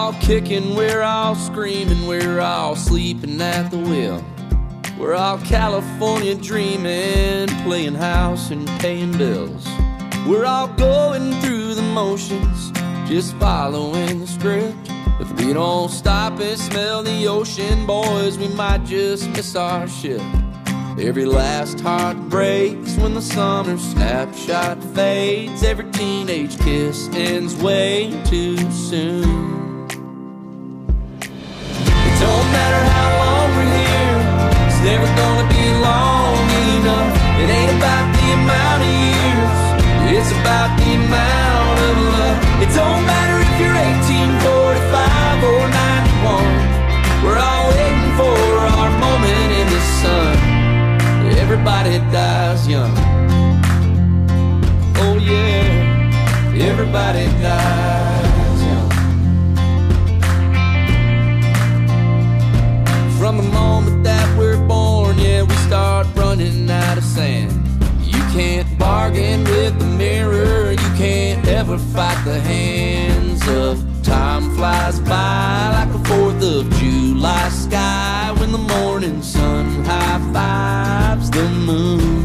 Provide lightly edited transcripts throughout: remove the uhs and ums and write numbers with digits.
all kicking, we're all screaming, we're all sleeping at the wheel. We're all California dreaming, playing house and paying bills. We're all going through the motions, just following the script. If we don't stop and smell the ocean, boys, we might just miss our ship. Every last heart breaks when the summer snapshot fades. Every teenage kiss ends way too soon. It don't matter how long we're here, it's never gonna be long enough. It ain't about the amount of years, it's about the amount of love. It don't matter if you're 18, 45 or 91. We're all waiting for our moment in the sun. Everybody dies young. Oh yeah, everybody dies young. From the moment that we're born, yeah, we start running out of sand. You can't bargain with the mirror, you can't ever fight the hands of time. Flies by like a 4th of July sky when the morning sun high fives the moon.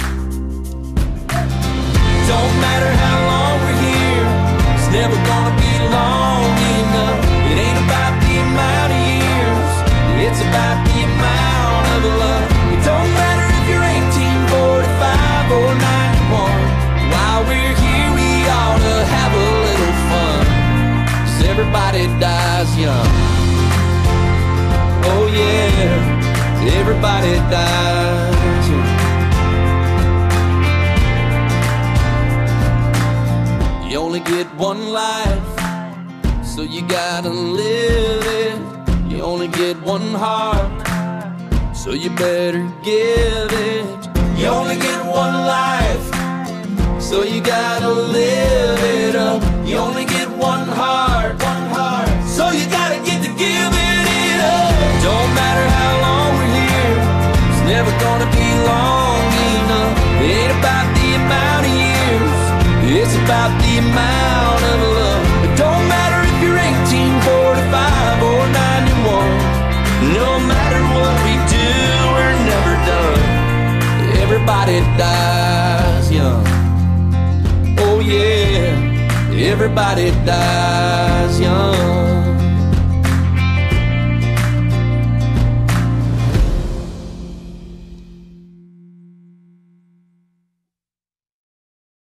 Don't matter how long we're here, it's never gonna be long enough. It ain't about the amount of years, it's about the amount of love. It don't matter if you're 18, 45 or 91. While we're here we ought to have a little fun, 'cause everybody dies young. Oh yeah, everybody dies young. You only get one life, so you gotta live it. You only get one heart, so you better give it. You only get one life, so you gotta live it up. You only get one heart, so you gotta get to giving it up. Don't matter how long we're here, it's never gonna be long enough. It ain't about the amount of years, it's about the amount of love. It don't matter if you're 18, 45 or 91. No matter what we do, we're never done. Everybody dies young. Oh yeah, everybody dies young.